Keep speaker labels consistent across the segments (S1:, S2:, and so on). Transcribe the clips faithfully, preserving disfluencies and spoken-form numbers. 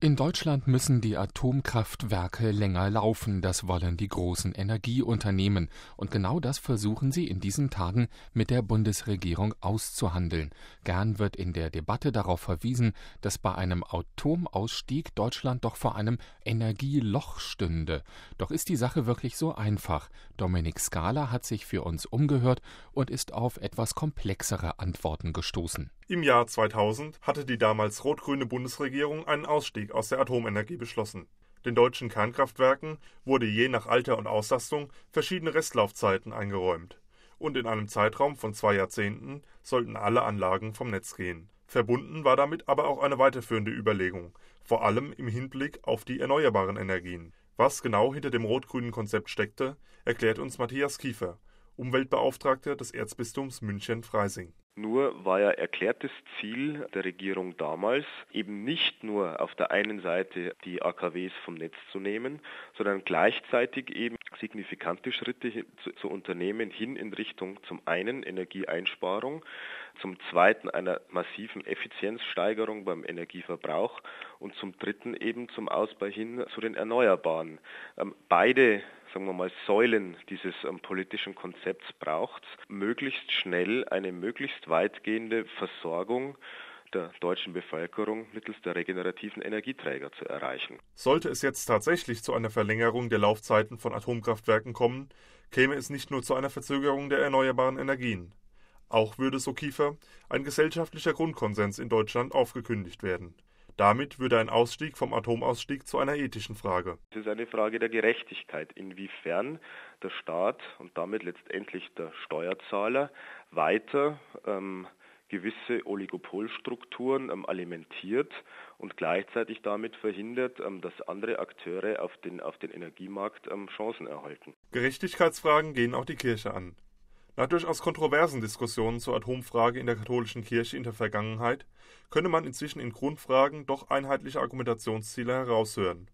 S1: In Deutschland müssen die Atomkraftwerke länger laufen, das wollen die großen Energieunternehmen. Und genau das versuchen sie in diesen Tagen mit der Bundesregierung auszuhandeln. Gern wird in der Debatte darauf verwiesen, dass bei einem Atomausstieg Deutschland doch vor einem Energieloch stünde. Doch ist die Sache wirklich so einfach? Dominik Skala hat sich für uns umgehört und ist auf etwas komplexere Antworten gestoßen.
S2: Im Jahr zweitausend hatte die damals rot-grüne Bundesregierung einen Ausstieg aus der Atomenergie beschlossen. Den deutschen Kernkraftwerken wurde je nach Alter und Auslastung verschiedene Restlaufzeiten eingeräumt. Und in einem Zeitraum von zwei Jahrzehnten sollten alle Anlagen vom Netz gehen. Verbunden war damit aber auch eine weiterführende Überlegung, vor allem im Hinblick auf die erneuerbaren Energien. Was genau hinter dem rot-grünen Konzept steckte, erklärt uns Matthias Kiefer, Umweltbeauftragter des Erzbistums München-Freising.
S3: Nur war ja erklärtes Ziel der Regierung damals, eben nicht nur auf der einen Seite die A K Ws vom Netz zu nehmen, sondern gleichzeitig eben signifikante Schritte zu, zu unternehmen hin in Richtung zum einen Energieeinsparung, zum zweiten einer massiven Effizienzsteigerung beim Energieverbrauch und zum dritten eben zum Ausbau hin zu den Erneuerbaren. Ähm, beide sagen wir mal, Säulen dieses ähm, politischen Konzepts braucht es, möglichst schnell eine möglichst weitgehende Versorgung der deutschen Bevölkerung mittels der regenerativen Energieträger zu erreichen.
S2: Sollte es jetzt tatsächlich zu einer Verlängerung der Laufzeiten von Atomkraftwerken kommen, käme es nicht nur zu einer Verzögerung der erneuerbaren Energien. Auch würde, so Kiefer, ein gesellschaftlicher Grundkonsens in Deutschland aufgekündigt werden. Damit würde ein Ausstieg vom Atomausstieg zu einer ethischen Frage.
S3: Es ist eine Frage der Gerechtigkeit, inwiefern der Staat und damit letztendlich der Steuerzahler weiter ähm, gewisse Oligopolstrukturen ähm, alimentiert und gleichzeitig damit verhindert, ähm, dass andere Akteure auf den, auf den Energiemarkt ähm, Chancen erhalten.
S2: Gerechtigkeitsfragen gehen auch die Kirche an. Nach durchaus kontroversen Diskussionen zur Atomfrage in der katholischen Kirche in der Vergangenheit könne man inzwischen in Grundfragen doch einheitliche Argumentationsziele heraushören.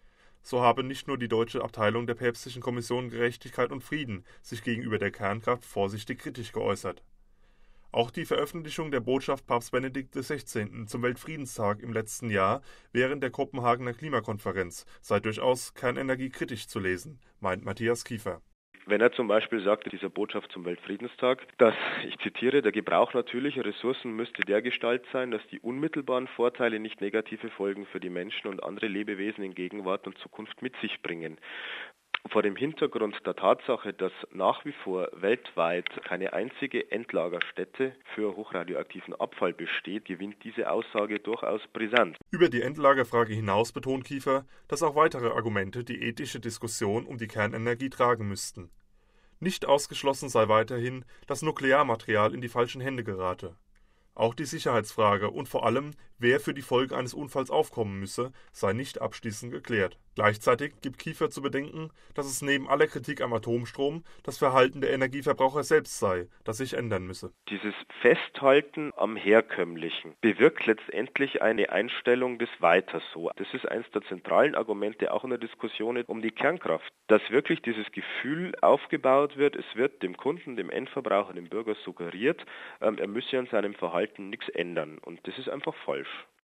S2: So habe nicht nur die deutsche Abteilung der Päpstlichen Kommission Gerechtigkeit und Frieden sich gegenüber der Kernkraft vorsichtig kritisch geäußert. Auch die Veröffentlichung der Botschaft Papst Benedikt der Sechzehnten zum Weltfriedenstag im letzten Jahr während der Kopenhagener Klimakonferenz sei durchaus kernenergiekritisch zu lesen, meint Matthias Kiefer.
S3: Wenn er zum Beispiel sagt, dieser Botschaft zum Weltfriedenstag, dass, ich zitiere, der Gebrauch natürlicher Ressourcen müsste dergestalt sein, dass die unmittelbaren Vorteile nicht negative Folgen für die Menschen und andere Lebewesen in Gegenwart und Zukunft mit sich bringen. Vor dem Hintergrund der Tatsache, dass nach wie vor weltweit keine einzige Endlagerstätte für hochradioaktiven Abfall besteht, gewinnt diese Aussage durchaus brisant.
S2: Über die Endlagerfrage hinaus betont Kiefer, dass auch weitere Argumente die ethische Diskussion um die Kernenergie tragen müssten. Nicht ausgeschlossen sei weiterhin, dass Nuklearmaterial in die falschen Hände gerate. Auch die Sicherheitsfrage und vor allem, wer für die Folgen eines Unfalls aufkommen müsse, sei nicht abschließend geklärt. Gleichzeitig gibt Kiefer zu bedenken, dass es neben aller Kritik am Atomstrom das Verhalten der Energieverbraucher selbst sei, das sich ändern müsse.
S3: Dieses Festhalten am Herkömmlichen bewirkt letztendlich eine Einstellung des Weiter so. Das ist eines der zentralen Argumente auch in der Diskussion um die Kernkraft, dass wirklich dieses Gefühl aufgebaut wird, es wird dem Kunden, dem Endverbraucher, dem Bürger suggeriert, ähm, er müsse an seinem Verhalten nichts ändern. Und das ist einfach falsch.